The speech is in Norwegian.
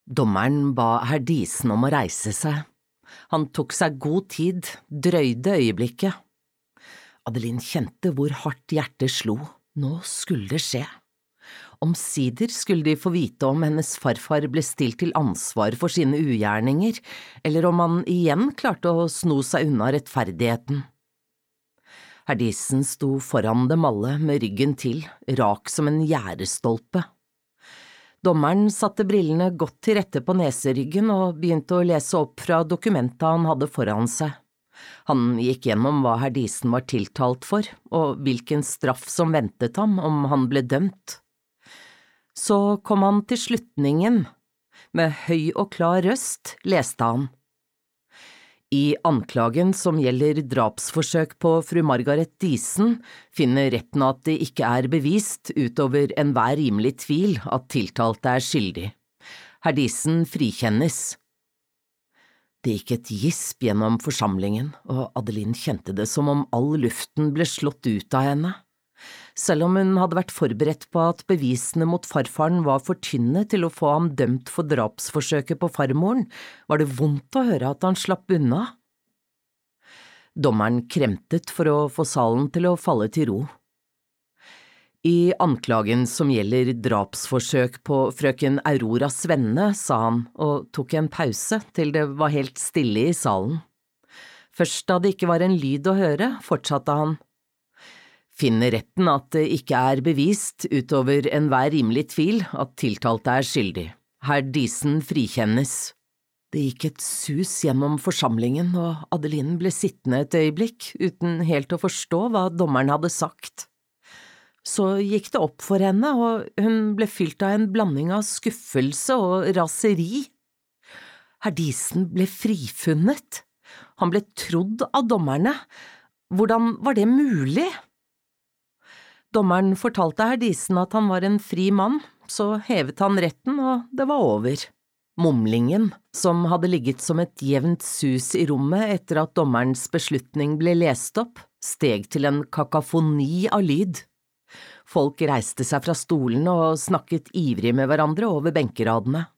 Dommeren ba Herdisen om å reise seg. Han tok seg god tid, drøyde øyeblikket. Adeline kjente hvor hardt hjertet slo. Nå skulle det skje. Omsider skulle de få vite om hennes farfar ble stilt til ansvar for sine ugjerninger, eller om han igjen klarte å sno seg unna rettferdigheten. Herdisen sto foran dem alle med ryggen til, rak som en gjerdestolpe. Dommeren satte brillene godt til rette på neseryggen og begynte å lese opp fra dokumentet han hadde foran seg. Han gikk gjennom hva Herdisen var tiltalt for, og hvilken straff som ventet ham om han ble dømt. Så kom han til slutningen. Med høy og klar røst leste han. I anklagen som gjelder drapsforsøk på fru Margaret Diesen, finner retten at det ikke er bevist utover enhver rimelig tvil at tiltalte er skyldig. Herdisen frikjennes. Det gikk et gisp gjennom forsamlingen, og Adeline kjente det som om all luften ble slått ut av henne. Selv om hun hadde vært forberedt på at bevisene mot farfaren var for tynne til å få ham dømt for drapsforsøket på farmoren, var det vondt å høre at han slapp unna. Dommeren kremtet for å få salen til å falle til ro. I anklagen som gjelder drapsforsøk på frøken Aurora Svenne, sa han, og tok en pause til det var helt stille i salen. Først da det ikke var en lyd å høre, fortsatte han. Finner retten at det ikke er bevist utover enhver rimelig tvil at tiltalte er skyldig. Herdisen frikjennes. Det gikk et sus gjennom forsamlingen, og Adeline ble sittende et øyeblikk uten helt å forstå hva dommeren hadde sagt. Så gikk det opp for henne, og hun ble fylt av en blanding av skuffelse og raseri. Herdisen ble frifunnet. Han ble trodd av dommerne. Hvordan var det mulig? Dommeren fortalte Herdisen at han var en fri mann, så hevet han retten, og det var over. Mumlingen, som hadde ligget som et jevnt sus i rommet etter at dommerens beslutning ble lest opp, steg til en kakafoni av lyd. Folk reiste seg fra stolene og snakket ivrig med hverandre over benkeradene.